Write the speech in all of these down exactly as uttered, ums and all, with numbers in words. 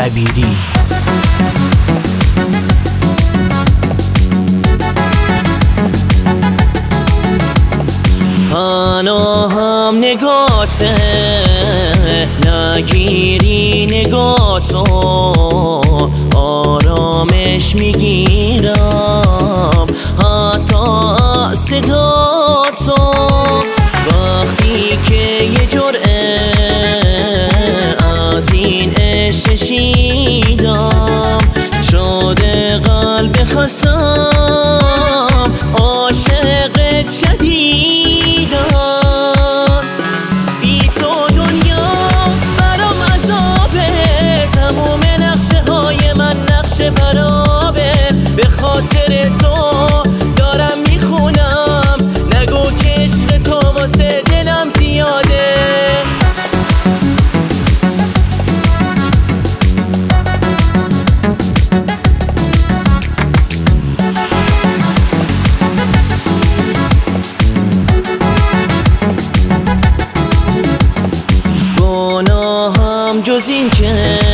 دبیری. پناهم نگاته نگیری نگاتو، آرامش میگیرم حتی صداتو. وقتی که یه جرعه از این عشق شیدم، شده قلب خستم عاشقت شدیدم. بی تو دنیا برام عذابه، تموم نقشه های من نقشه برابه. به خاطر تو دارم میخونم، نگو که عشق تو واسه دلم زیاده. گناهم جز این که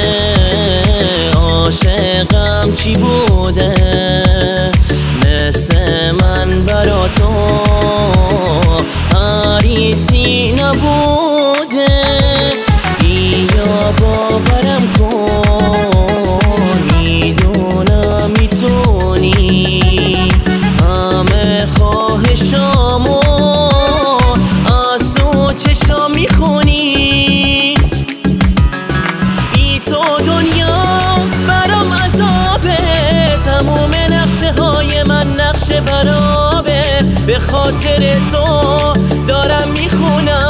عاشقم چی بوده، مثل من برا تو حریصی نبوده. بیا باورم کن، میدونم میتونی همه خواهشامو از تو چشام میخونی. بی تو دنیا برام عذابه، تموم نقشه های من نقشه برابه. به خاطر تو دارم میخونم،